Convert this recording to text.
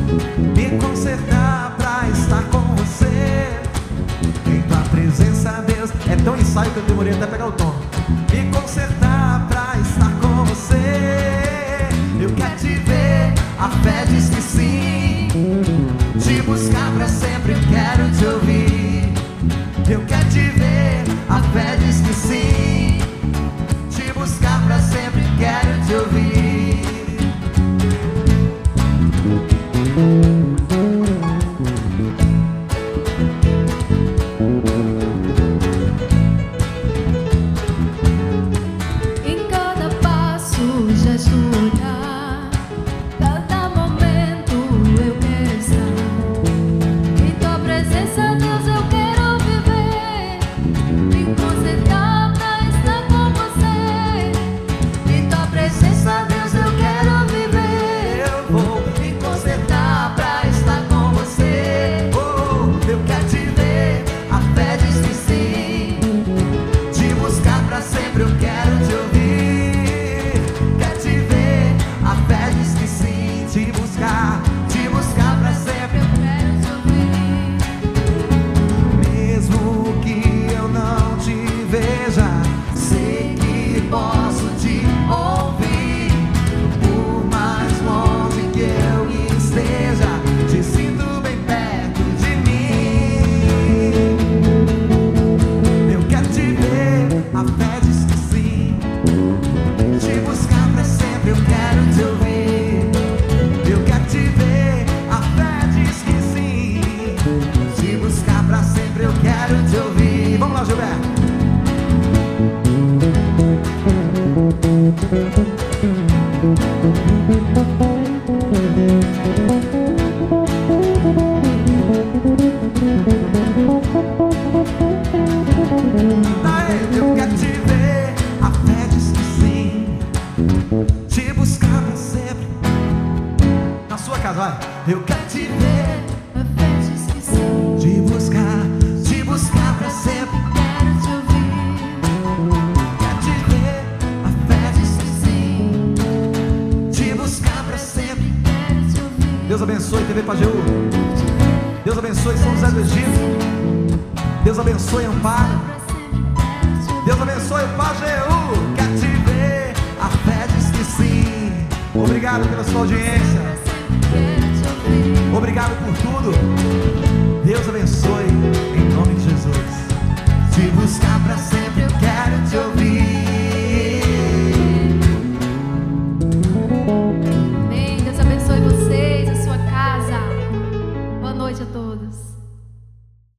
me consertar pra estar com você. Em tua presença, Deus. É tão ensaio que eu demorei até pegar o tom. Me consertar pra estar com você. Eu quero te ver, a fé diz que sim. Te buscar pra sempre, eu quero te ouvir. Eu quero te ver, a fé diz que sim. Te buscar pra sempre, quero te ouvir. Em cada passo, gesto, olhar, cada momento eu quero estar. Em tua presença, Deus, eu quero viver. Me concentrar pra estar com você. Em tua presença, Deus, eu quero viver. Eu vou Me concentrar pra estar com você. eu quero te ver, A fé diz que sim. te buscar pra sempre, eu quero te ouvir. Quero te ver, a fé diz que sim. Te buscar pra sempre, Eu quero te ouvir. mesmo que eu não te veja, sei que posso te ouvir. Por mais longe que eu esteja, te sinto bem perto de mim. Eu quero te ver, a fé diz que sim. Te buscar pra sempre, eu quero te ouvir. Eu quero te ver, a fé diz que sim. Te buscar pra sempre, eu quero te ouvir. Vamos lá, Gilberto. Eu quero te ver, a fé diz que sim. Te buscar pra sempre. Na sua casa, vai. Eu quero te ver, A fé diz que sim. te buscar pra sempre. Quero te ouvir. Quero te ver, a fé diz que Sim. te buscar pra sempre. Quero te ouvir. Deus abençoe TV Pajeú. Deus abençoe São José do Egito. Deus abençoe Amparo. Pra sempre quero te ouvir. Deus abençoe Pajeú. Quero te ver, a fé diz que sim. Obrigado pela sua audiência. Pra sempre quero te ouvir. Obrigado por tudo. Deus abençoe em nome de Jesus. Te buscar pra sempre, eu quero te ouvir.